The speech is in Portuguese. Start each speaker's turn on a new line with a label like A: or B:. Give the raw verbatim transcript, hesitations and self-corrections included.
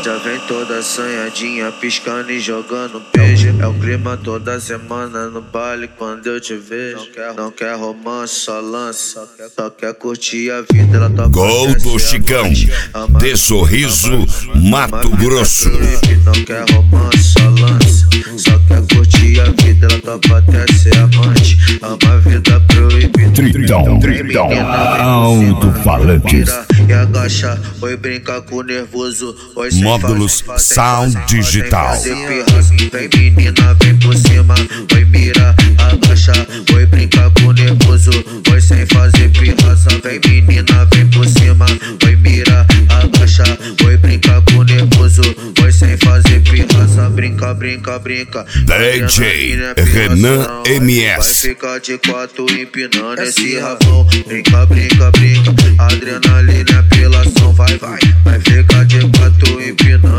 A: Já vem toda assanhadinha, piscando e jogando beijo. É o clima toda semana no baile quando eu te vejo. Não quer, não quer romance, só lança. Só quer curtir a vida, ela topa.
B: Gol do Chicão, de Sorriso, Mato Grosso.
A: Não quer romance, só lança. Só quer curtir a vida, ela topa até ser amante. Ama a vida proibida.
B: Tritão, tritão, alto-falantes.
A: E agacha, oi brincar com o nervoso.
B: Módulos Sound Digital.
A: Vem menina, vem por cima. Oi mira, agacha, oi brincar com o nervoso. Oi sem fazer pirraça. Vem menina, vem por cima. Oi mira, agacha, oi brincar com o nervoso. Oi sem fazer pirraça. Brinca, brinca, brinca.
B: D J Renan M S.
A: Vai ficar de quatro empinando esse rabão. Brinca, brinca, brinca. Adrenalina, apelação, vai, vai. Vai ficar de quatro empinando